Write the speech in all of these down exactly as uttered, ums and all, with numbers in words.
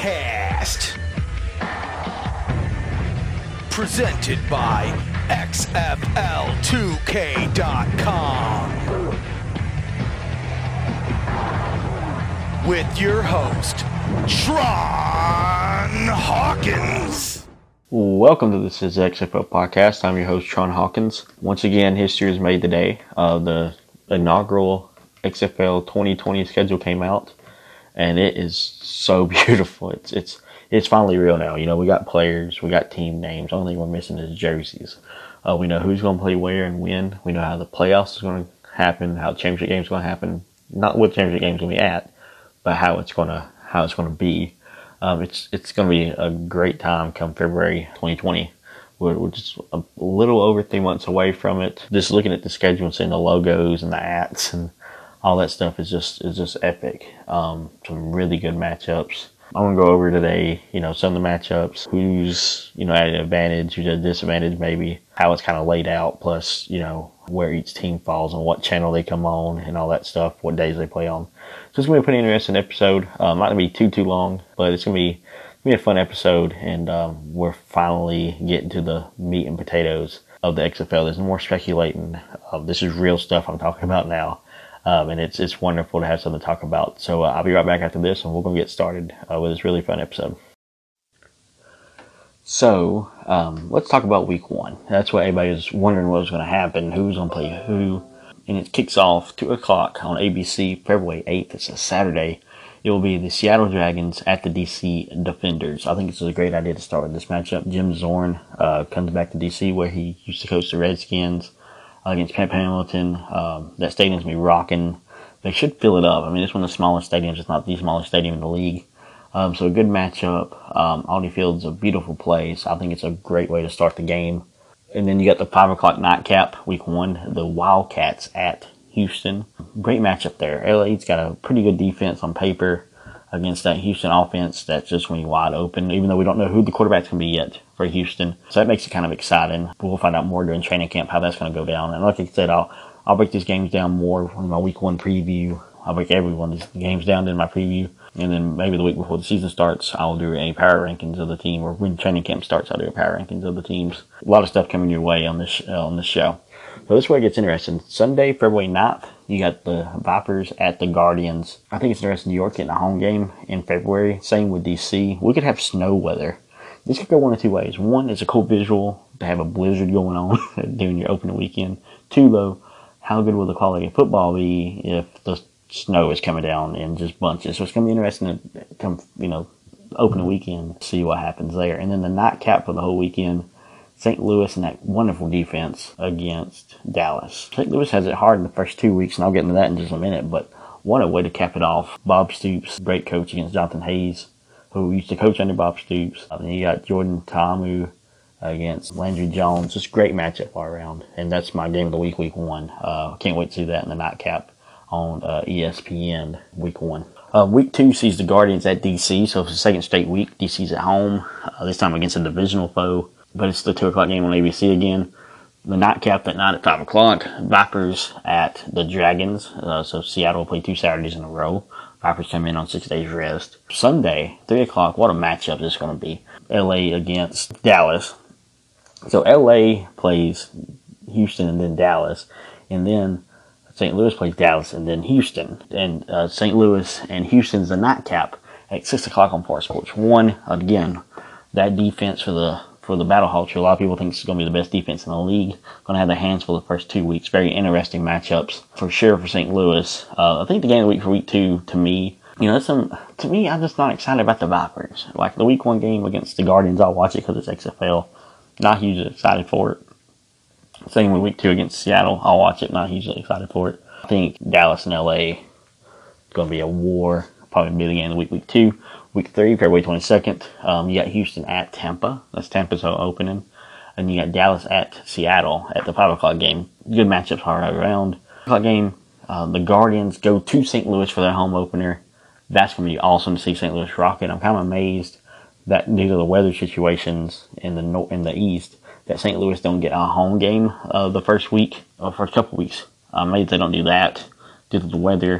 Podcast. Presented by X F L two K dot com. With your host, Tron Hawkins. Welcome to this is X F L Podcast. I'm your host, Tron Hawkins. Once again, history is made today. Uh, the inaugural X F L twenty twenty schedule came out, and it is so beautiful. It's it's it's finally real now. You know, we got players, we got team names. The only thing we're missing is jerseys. Uh, we know who's going to play where and when. We know how the playoffs is going to happen, how the championship game is going to happen. Not what the championship game is going to be at, but how it's going to how it's going to be. Um, it's it's going to be a great time come February twenty twenty. We're, we're just a little over three months away from it. Just looking at the schedule and seeing the logos and the ats and all that stuff is just is just epic. Um, some really good matchups. I'm going to go over today, you know, some of the matchups, who's, you know, at an advantage, who's at a disadvantage maybe, how it's kind of laid out, plus, you know, where each team falls and what channel they come on and all that stuff, what days they play on. So it's going to be a pretty interesting episode. Um, not going to be too, too long, but it's going to be, going to be a fun episode, and um, we're finally getting to the meat and potatoes of the X F L. There's no more speculating. Uh, this is real stuff I'm talking about now. Um, and it's it's wonderful to have something to talk about. So uh, I'll be right back after this, and we're going to get started uh, with this really fun episode. So um, let's talk about week one. That's what everybody was wondering what was going to happen, who's going to play who. And it kicks off two o'clock on A B C, February eighth. It's a Saturday. It will be the Seattle Dragons at the D C Defenders. I think it's a great idea to start with this matchup. Jim Zorn uh, comes back to D C, where he used to coach the Redskins. Against Pep Hamilton. Um, that stadium's going to be rocking. They should fill it up. I mean, it's one of the smallest stadiums. It's not the smallest stadium in the league. Um, so a good matchup. Um, Audi Field's a beautiful place. I think it's a great way to start the game. And then you got the five o'clock nightcap, week one, the Wildcats at Houston. Great matchup there. L A's got a pretty good defense on paper against that Houston offense that's just going to be wide open, even though we don't know who the quarterback's going to be yet for Houston. So that makes it kind of exciting. We'll find out more during training camp how that's going to go down. And like I said, I'll I'll break these games down more in my week one preview. I'll break every one of these games down in my preview. And then maybe the week before the season starts, I'll do a power rankings of the team. Or when training camp starts, I'll do a power rankings of the teams. A lot of stuff coming your way on this uh, on this show. So this is where it gets interesting. Sunday, February ninth, you got the Vipers at the Guardians. I think it's interesting New York getting a home game in February. Same with D C. We could have snow weather. This could go one of two ways. One, it's a cool visual to have a blizzard going on during your opening weekend. Two, though, how good will the quality of football be if the snow is coming down in just bunches? So it's going to be interesting to come, you know, opening weekend, see what happens there. And then the nightcap for the whole weekend, Saint Louis and that wonderful defense against Dallas. Saint Louis has it hard in the first two weeks, and I'll get into that in just a minute, but what a way to cap it off. Bob Stoops, great coach against Jonathan Hayes, who used to coach under Bob Stoops. And then you got Jordan Ta'amu against Landry Jones. Just great matchup all around. And that's my game of the week, week one. Uh, can't wait to see that in the nightcap on uh, E S P N week one. Uh, week two sees the Guardians at D C, so it's the second straight week. D C's at home, uh, this time against a divisional foe. But it's the two o'clock game on A B C again. The nightcap that night at five o'clock. Vipers at the Dragons. Uh, so Seattle will play two Saturdays in a row. Vipers come in on six days rest. Sunday, three o'clock. What a matchup this is going to be. L A against Dallas. So L A plays Houston and then Dallas. And then Saint Louis plays Dallas and then Houston. And uh, Saint Louis and Houston's the nightcap at six o'clock on Fox Sports one. Again, that defense for the for the Battle Culture. A lot of people think it's going to be the best defense in the league. Going to have their hands full the first two weeks. Very interesting matchups for sure for Saint Louis. Uh, I think the game of the week for week two, to me, you know, that's some, to me, I'm just not excited about the Vipers. Like the week one game against the Guardians, I'll watch it because it's X F L. Not hugely excited for it. Same with week two against Seattle. I'll watch it. Not hugely excited for it. I think Dallas and L A is going to be a war. Probably be the game of the week, week two. Week three, February twenty-second, um, you got Houston at Tampa. That's Tampa's opening. And you got Dallas at Seattle at the five o'clock game. Good matchups all around. five o'clock game, uh, the Guardians go to Saint Louis for their home opener. That's going to be awesome to see Saint Louis rocket. I'm kind of amazed that due to the weather situations in the no- in the East, that Saint Louis don't get a home game uh, the first week, or first couple weeks. I'm amazed they don't do that due to the weather.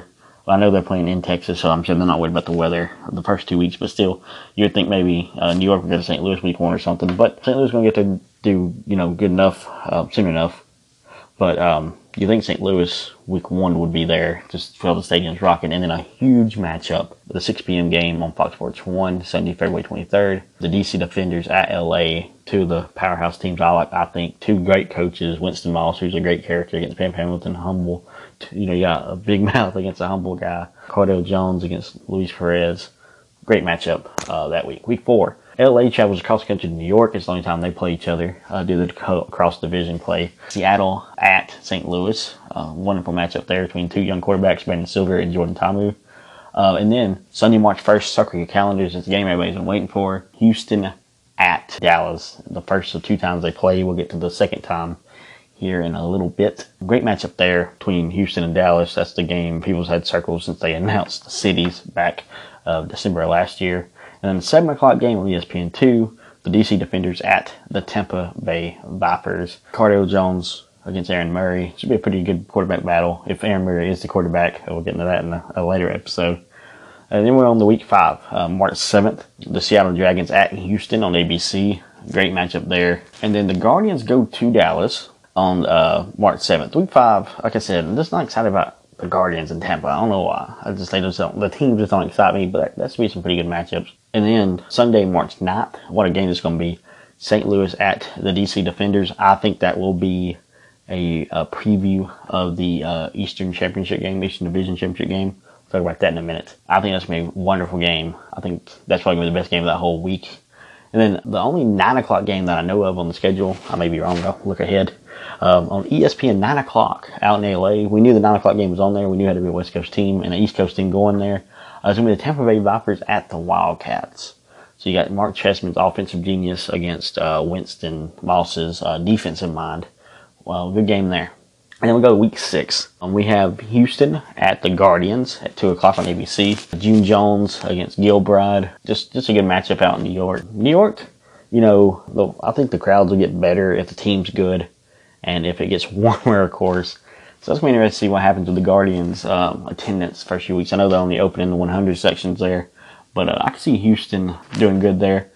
Well, I know they're playing in Texas, so I'm sure they're not worried about the weather the first two weeks. But still, you'd think maybe uh, New York would go to Saint Louis week one or something. But Saint Louis is going to get to do, you know, good enough uh, soon enough. But um, you think Saint Louis week one would be there, just feel the stadium's rocking, and then a huge matchup, the six p.m. game on Fox Sports one, Sunday, February twenty-third. The D C Defenders at L A, two of the powerhouse teams I like. I think two great coaches, Winston Moss, who's a great character against Pam Hamilton, humble. You know, you got a big mouth against a humble guy. Cardale Jones against Luis Perez. Great matchup uh, that week. Week four. L A travels across the country to New York. It's the only time they play each other, uh, do the cross-division play. Seattle at Saint Louis. Uh, wonderful matchup there between two young quarterbacks, Brandon Silver and Jordan Ta'amu. Uh, and then Sunday, March first, circle your calendars. It's the game everybody's been waiting for. Houston at Dallas. The first of two times they play. We'll get to the second time here in a little bit. Great matchup there between Houston and Dallas. That's the game people's had circled since they announced the cities back uh, December of last year. And then the seven o'clock game on E S P N two, the D C Defenders at the Tampa Bay Vipers. Cardale Jones against Aaron Murray. Should be a pretty good quarterback battle. If Aaron Murray is the quarterback, we'll get into that in a, a later episode. And then we're on the week five, uh, March seventh, the Seattle Dragons at Houston on A B C. Great matchup there. And then the Guardians go to Dallas on uh, March seventh. Week five, like I said, I'm just not excited about the Guardians in Tampa. I don't know why. I just they just don't, the team just don't excite me, but that's be some pretty good matchups. And then Sunday, March ninth, what a game it's going to be. Saint Louis at the D C Defenders. I think that will be a, a preview of the uh, Eastern Championship game, Eastern Division Championship game. We'll talk about that in a minute. I think that's going to be a wonderful game. I think that's probably going to be the best game of that whole week. And then the only nine o'clock game that I know of on the schedule, I may be wrong, I'll look ahead. Um, on E S P N, nine o'clock out in L A. We knew the nine o'clock game was on there. We knew it had to be a West Coast team and an East Coast team going there. Uh, it's going to be the Tampa Bay Vipers at the Wildcats. So you got Mark Chessman's offensive genius against uh, Winston Moss's uh, defensive mind. Well, good game there. And then we go to week six. Um, we have Houston at the Guardians at two o'clock on A B C. June Jones against Gilbride. Just, just a good matchup out in New York. New York, you know, I think the crowds will get better if the team's good. And if it gets warmer, of course. So it's going to be interesting to see what happens with the Guardians' um, attendance the first few weeks. I know they're only opening the one hundred sections there. But uh, I can see Houston doing good there.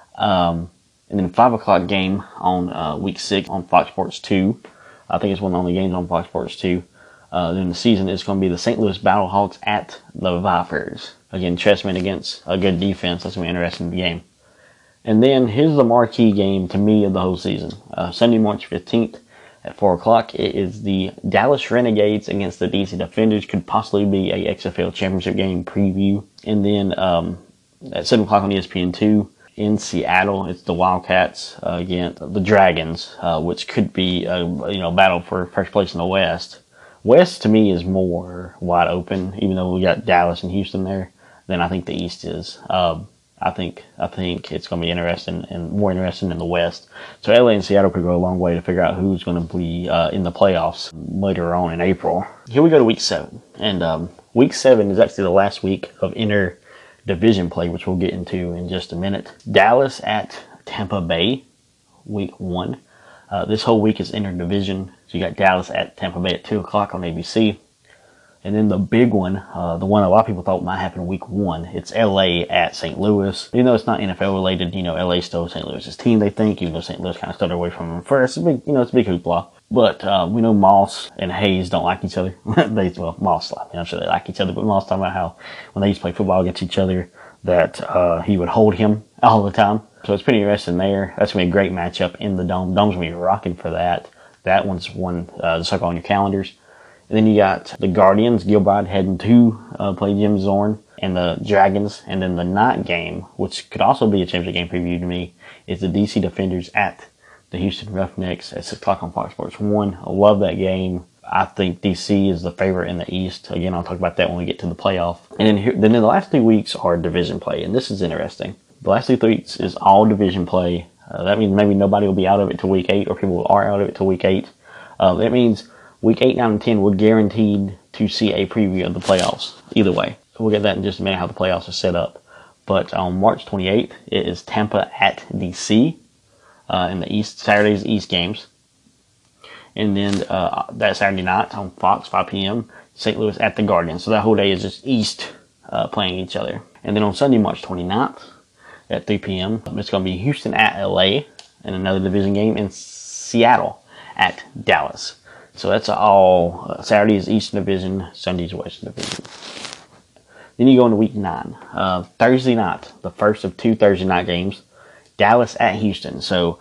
Um, and then five o'clock game on uh, week six on Fox Sports two. I think it's one of the only games on Fox Sports two. Uh, then the season is going to be the Saint Louis Battlehawks at the Vipers. Again, Chessman against a good defense. That's going to be an interesting game. And then here's the marquee game to me of the whole season. Uh, Sunday, March fifteenth. At four o'clock, it is the Dallas Renegades against the D C Defenders. Could possibly be a X F L championship game preview. And then um, at seven o'clock on E S P N two, in Seattle, it's the Wildcats uh, against the Dragons, uh, which could be a you know battle for first place in the West. West, to me, is more wide open, even though we got Dallas and Houston there, than I think the East is. Um, I think I think it's going to be interesting and more interesting in the West. So L A and Seattle could go a long way to figure out who's going to be uh, in the playoffs later on in April. Here we go to week seven. And um, week seven is actually the last week of inter-division play, which we'll get into in just a minute. Dallas at Tampa Bay, week one. Uh, this whole week is inter-division. So you got Dallas at Tampa Bay at two o'clock on A B C. And then the big one, uh, the one a lot of people thought might happen week one, it's L A at Saint Louis. Even though it's not N F L related, you know, L A stole Saint Louis's team, they think, even though Saint Louis kind of stole away from them first. It's a big, you know, it's a big hoopla. But uh, we know Moss and Hayes don't like each other. they, well, Moss, I mean, I'm sure they like each other, but Moss talking about how when they used to play football against each other, that uh, he would hold him all the time. So it's pretty interesting there. That's going to be a great matchup in the Dome. Dome's going to be rocking for that. That one's one uh, to circle on your calendars. And then you got the Guardians, Gilbride heading to uh, play Jim Zorn, and the Dragons. And then the night game, which could also be a championship game preview to me, is the D C Defenders at the Houston Roughnecks at six o'clock on Fox Sports one. I love that game. I think D C is the favorite in the East. Again, I'll talk about that when we get to the playoff. And then, here, then the last two weeks are division play, and this is interesting. The last two weeks is all division play. Uh, that means maybe nobody will be out of it till week eight, or people are out of it till week eight. Uh, that means Week eight, nine, and ten, we're guaranteed to see a preview of the playoffs. Either way. We'll get that in just a minute, how the playoffs are set up. But on March twenty-eighth, it is Tampa at D C uh, in the East, Saturday's East games. And then uh, that Saturday night on Fox, five p.m., Saint Louis at the Guardians. So that whole day is just East uh, playing each other. And then on Sunday, March twenty-ninth at three p.m., it's going to be Houston at L A in another division game, and Seattle at Dallas. So that's all. Uh, Saturday is Eastern Division, Sunday is Western Division. Then you go into week nine. Uh, Thursday night, the first of two Thursday night games, Dallas at Houston. So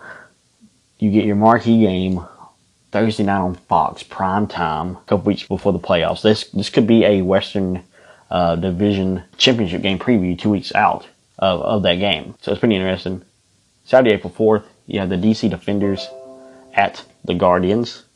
you get your marquee game Thursday night on Fox, prime time, a couple weeks before the playoffs. This this could be a Western uh, Division Championship game preview two weeks out of, of that game. So it's pretty interesting. Saturday, April fourth, you have the D C Defenders at the Guardians.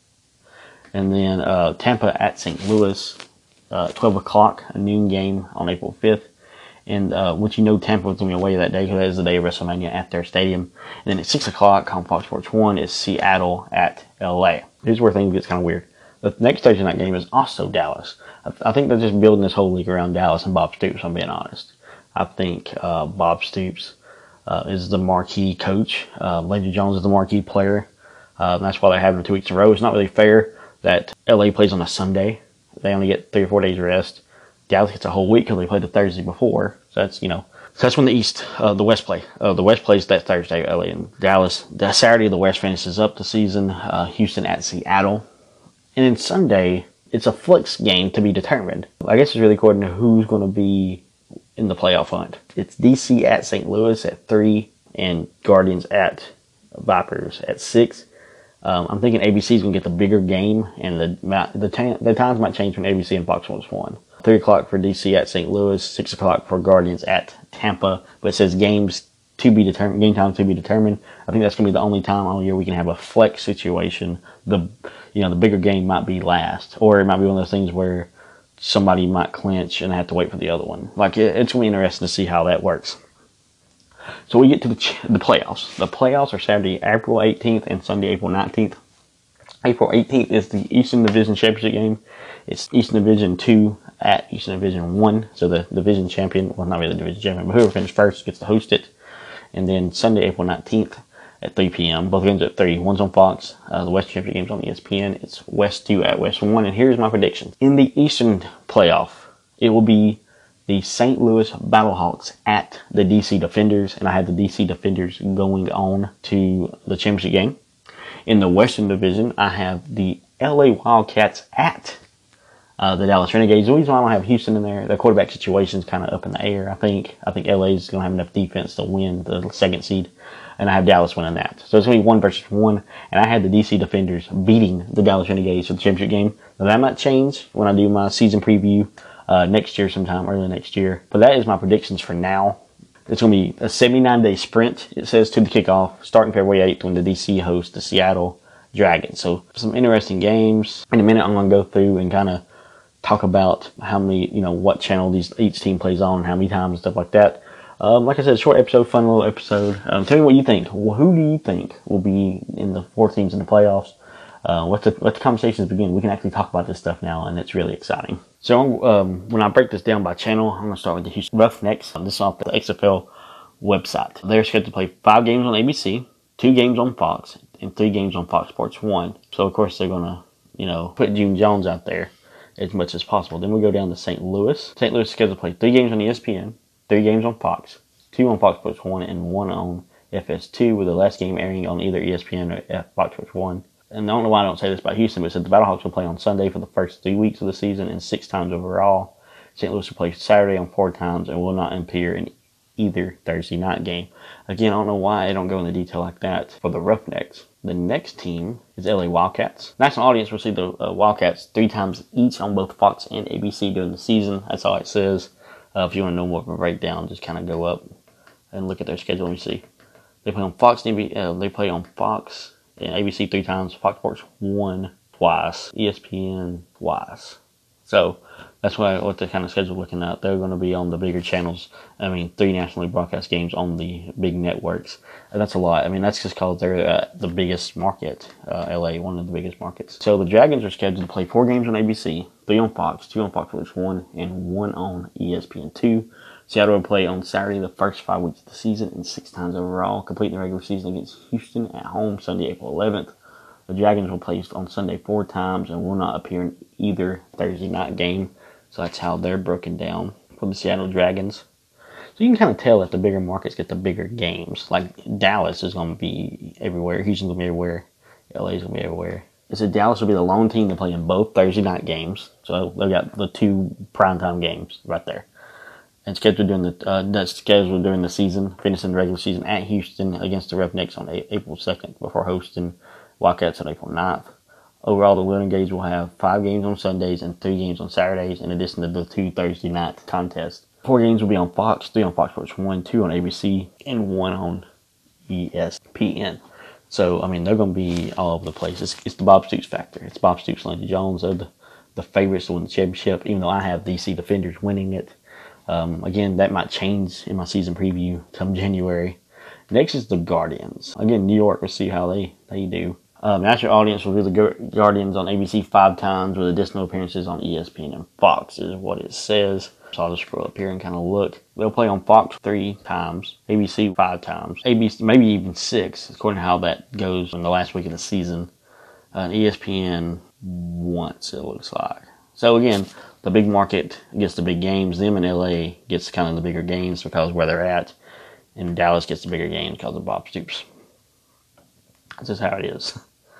And then uh, Tampa at Saint Louis, uh, twelve o'clock, a noon game on April fifth. And uh, which you know Tampa was going to be away that day because that is the day of WrestleMania at their stadium. And then at six o'clock on Fox Sports one is Seattle at L A. Here's where things get kind of weird. The next Thursday night game is also Dallas. I, I think they're just building this whole league around Dallas and Bob Stoops, I'm being honest. I think uh, Bob Stoops uh, is the marquee coach. Uh, Landry Jones is the marquee player. Uh, and that's why they're having two weeks in a row. It's not really fair that L A plays on a Sunday. They only get three or four days rest. Dallas gets a whole week because they played the Thursday before. So that's, you know, so that's when the East, uh, the West play. Uh, the West plays that Thursday, L A and Dallas. That Saturday, the West finishes up the season. Uh, Houston at Seattle. And then Sunday, it's a flex game to be determined. I guess it's really according to who's going to be in the playoff hunt. It's D C at Saint Louis at three and Guardians at Vipers at six. Um, I'm thinking A B C is going to get the bigger game, and the the, ta- the times might change from A B C and Fox Sports one. three o'clock for D C at Saint Louis, six o'clock for Guardians at Tampa. But it says games to be determined, game time to be determined. I think that's going to be the only time all year we can have a flex situation. The you know the bigger game might be last, or it might be one of those things where somebody might clinch and have to wait for the other one. Like it, it's going to be interesting to see how that works. So we get to the ch- the playoffs. The playoffs are Saturday, April eighteenth and Sunday, April nineteenth. April eighteenth is the Eastern Division Championship game. It's Eastern Division two at Eastern Division one. So the division champion, well, not really the division champion, but whoever finishes first gets to host it. And then Sunday, April nineteenth at three p.m. Both games at three. One's on Fox. Uh, the West Championship game's on E S P N. It's West two at West one. And here's my prediction. In the Eastern playoff, it will be the Saint Louis Battlehawks at the D C Defenders. And I have the D C Defenders going on to the championship game. In the Western Division, I have the L A Wildcats at uh, the Dallas Renegades. The reason why I don't have Houston in there, the quarterback situation is kind of up in the air, I think. I think L A is going to have enough defense to win the second seed, and I have Dallas winning that. So it's going to be one versus one, and I had the D C Defenders beating the Dallas Renegades for the championship game. Now, that might change when I do my season preview uh, next year sometime, early next year. But that is my predictions for now. It's going to be a seventy-nine day sprint, it says, to the kickoff, starting February eighth when the D C hosts the Seattle Dragons. So some interesting games. In a minute, I'm going to go through and kind of talk about how many, you know, what channel these each team plays on, how many times, and stuff like that. Um, like I said, short episode, fun little episode. Um, tell me what you think. Well, who do you think will be in the four teams in the playoffs? Uh, let the let the conversations begin. We can actually talk about this stuff now, and it's really exciting. So um, when I break this down by channel, I'm going to start with the Houston Roughnecks. This is off the X F L website. They're scheduled to play five games on A B C, two games on Fox, and three games on Fox Sports one. So, of course, they're going to, you know, put June Jones out there as much as possible. Then we go down to Saint Louis. Saint Louis is scheduled to play three games on E S P N, three games on Fox, two on Fox Sports one, and one on F S two, with the last game airing on either E S P N or Fox Sports one. And I don't know why I don't say this about Houston, but it said the Battlehawks will play on Sunday for the first three weeks of the season and six times overall. Saint Louis will play Saturday on four times and will not appear in either Thursday night game. Again, I don't know why I don't go into detail like that for the Roughnecks. The next team is L A Wildcats. National audience will see the uh, Wildcats three times each on both Fox and A B C during the season. That's all it says. Uh, if you want to know more of a breakdown, just kind of go up and look at their schedule. Let me see. They play on Fox. Uh, they play on Fox and A B C three times. Fox Sports one twice. E S P N twice. So that's why what the kind of schedule looking at. They're going to be on the bigger channels. I mean, three nationally broadcast games on the big networks. And that's a lot. I mean, that's just because they're uh, the biggest market, uh, L A, one of the biggest markets. So the Dragons are scheduled to play four games on A B C, three on Fox, two on Fox Sports one, and one on E S P N two. Seattle will play on Saturday the first five weeks of the season and six times overall, completing the regular season against Houston at home Sunday, April eleventh. The Dragons will play on Sunday four times and will not appear in either Thursday night game. So that's how they're broken down for the Seattle Dragons. So you can kind of tell that the bigger markets get the bigger games. Like Dallas is going to be everywhere. Houston's going to be everywhere. L A's going to be everywhere. It said Dallas will be the lone team to play in both Thursday night games. So they've got the two primetime games right there. And scheduled during the uh, that's scheduled during the season, finishing the regular season at Houston against the Roughnecks on April second before hosting Wildcats on April ninth. Overall, the Golden Gage will have five games on Sundays and three games on Saturdays, in addition to the two Thursday night contests. Four games will be on Fox, three on Fox Sports one, two on A B C, and one on E S P N. So, I mean, they're going to be all over the place. It's, it's the Bob Stoops factor. It's Bob Stoops, Lindsey Jones. They're the, the favorites to win the championship, even though I have D C Defenders winning it. Um, again, that might change in my season preview come January. Next is the Guardians. Again, New York, we'll see how they, they do. Um, national audience will view the Guardians on A B C five times with additional appearances on E S P N and Fox is what it says. So I'll just scroll up here and kind of look. They'll play on Fox three times, A B C five times, A B C maybe even six, according to how that goes in the last week of the season. Uh, and E S P N once, it looks like. So again, the big market gets the big games. Them and L A gets kind of the bigger games because of where they're at. And Dallas gets the bigger games because of Bob Stoops. That's just how it is.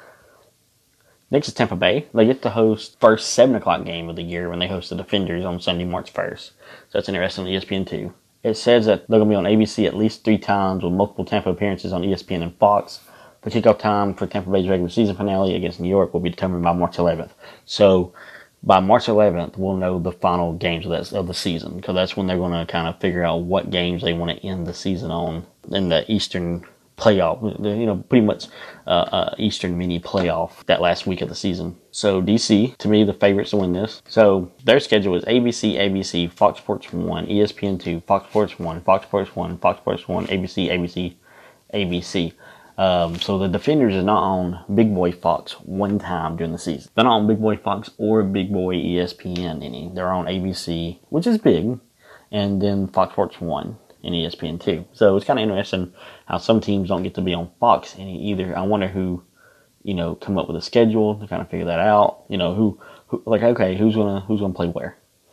Next is Tampa Bay. They get to host first seven o'clock game of the year when they host the Defenders on Sunday, March first. So that's interesting on E S P N two. It says that they're going to be on A B C at least three times with multiple Tampa appearances on E S P N and Fox. The kickoff time for Tampa Bay's regular season finale against New York will be determined by March eleventh. So by March eleventh, we'll know the final games of, that, of the season, because that's when they're going to kind of figure out what games they want to end the season on in the Eastern playoff, you know, pretty much uh, uh, Eastern mini playoff that last week of the season. So D C, to me, the favorites to win this. So their schedule is A B C, A B C, Fox Sports one, E S P N two, Fox Sports one, Fox Sports one, Fox Sports one, A B C, A B C, A B C. Um, so the Defenders is not on Big Boy Fox one time during the season. They're not on Big Boy Fox or Big Boy E S P N any. They're on A B C, which is big, and then Fox Sports one. And E S P N two. So it's kind of interesting how some teams don't get to be on Fox any either. I wonder who, you know, come up with a schedule to kind of figure that out. You know, who, who like, okay, who's gonna who's gonna play where.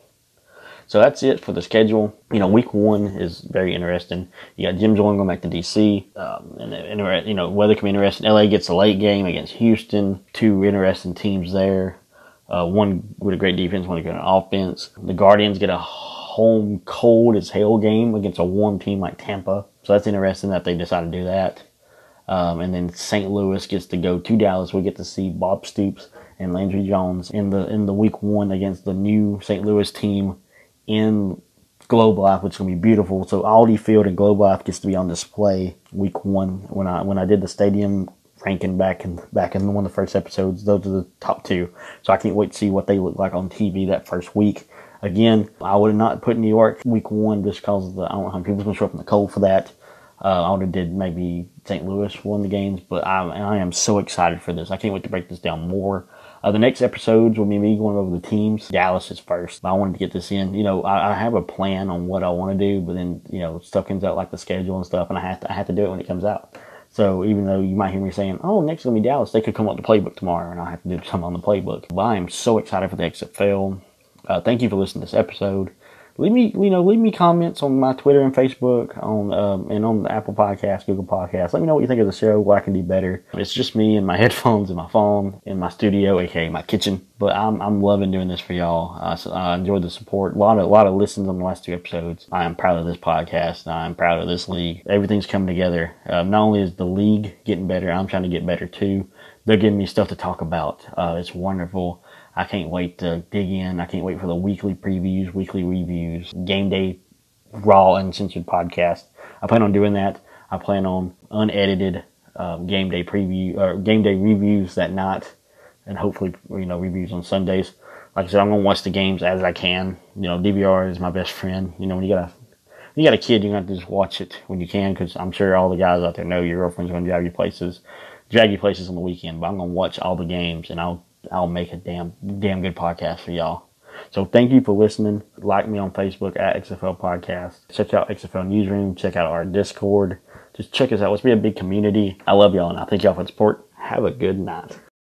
So that's it for the schedule. You know, week one is very interesting. You got Jim Zorn going back to D C. Um, and, and you know, weather can be interesting. L A gets a late game against Houston. Two interesting teams there. Uh, one with a great defense, one with a good offense. The Guardians get a home cold as hell game against a warm team like Tampa. So that's interesting that they decided to do that. Um, and then Saint Louis gets to go to Dallas. We get to see Bob Stoops and Landry Jones in the in the week one against the new Saint Louis team in Globe Life, which is going to be beautiful. So Aldi Field and Globe Life gets to be on display week one. When I when I did the stadium ranking back in back in one of the first episodes, those are the top two. So I can't wait to see what they look like on T V that first week. Again, I would have not put New York week one just because of the, I don't know how many people's going to show up in the cold for that. Uh, I would have did maybe Saint Louis won the games, but I, I am so excited for this. I can't wait to break this down more. Uh, the next episodes will be me going over the teams. Dallas is first. I wanted to get this in. You know, I, I have a plan on what I want to do, but then, you know, stuff comes out like the schedule and stuff, and I have to I have to do it when it comes out. So even though you might hear me saying, oh, next is going to be Dallas, they could come up with the playbook tomorrow, and I'll have to do something on the playbook. But I am so excited for the X F L. Uh, thank you for listening to this episode. Leave me, you know, leave me comments on my Twitter and Facebook, on um, and on the Apple Podcast, Google Podcast. Let me know what you think of the show, what I can do better. It's just me and my headphones and my phone in my studio, aka my kitchen. But I'm I'm loving doing this for y'all. Uh, so I enjoyed the support. A lot of a lot of listens on the last two episodes. I am proud of this podcast. I am proud of this league. Everything's coming together. Uh, not only is the league getting better, I'm trying to get better too. They're giving me stuff to talk about. Uh, it's wonderful. I can't wait to dig in. I can't wait for the weekly previews, weekly reviews, game day, raw, uncensored podcast. I plan on doing that. I plan on unedited um, game day preview or game day reviews that night, and hopefully, you know, reviews on Sundays. Like I said, I'm gonna watch the games as I can. You know, D V R is my best friend. You know, when you got a when you got a kid, you got to just watch it when you can, because I'm sure all the guys out there know your girlfriend's gonna drive you places, drag you places on the weekend. But I'm gonna watch all the games, and I'll I'll make a damn damn good podcast for y'all. So thank you for listening. Like me on Facebook at X F L Podcast. Check out X F L Newsroom. Check out our Discord. Just check us out. Let's be a big community. I love y'all, and I thank y'all for the support. Have a good night.